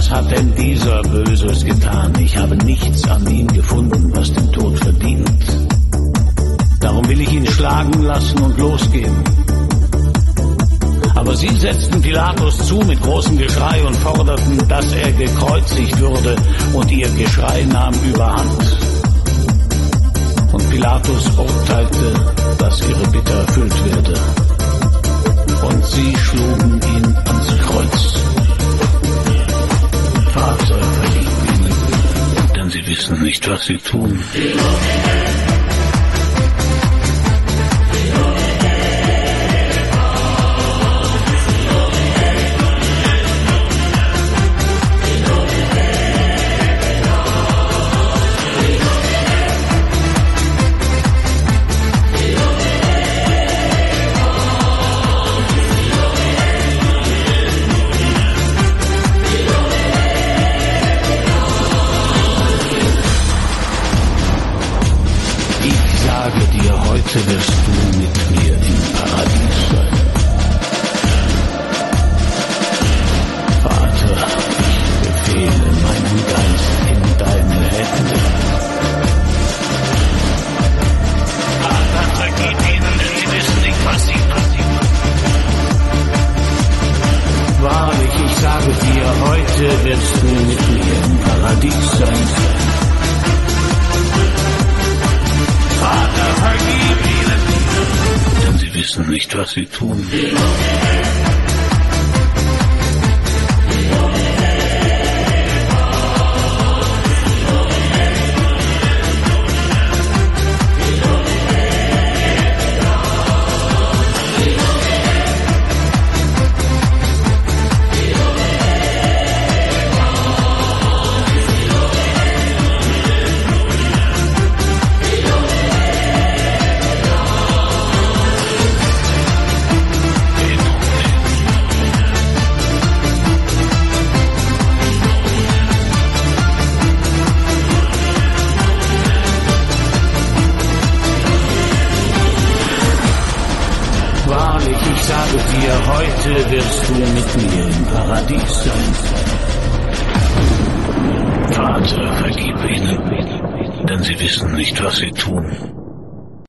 Was hat denn dieser Böses getan? Ich habe nichts an ihm gefunden, was den Tod verdient. Darum will ich ihn schlagen lassen und losgehen. Aber sie setzten Pilatus zu mit großem Geschrei und forderten, dass er gekreuzigt würde, und ihr Geschrei nahm überhand. Und Pilatus urteilte, dass ihre Bitte erfüllt werde. Und sie schlugen ihn ans Kreuz. Vater, vergib ihnen, denn sie wissen nicht, was sie tun. Heute wirst du mit mir im Paradies sein. Vater, ich befehle meinen Geist in deine Hände. Vater, vergib ihnen, denn sie wissen nicht, was sie tun. Wahrlich, ich sage dir, heute wirst du mit mir im Paradies sein. Vater, vergib ihnen, denn sie wissen nicht, was sie tun. Ich sage dir, heute wirst du mit mir im Paradies sein. Vater, vergib ihnen, denn sie wissen nicht, was sie tun.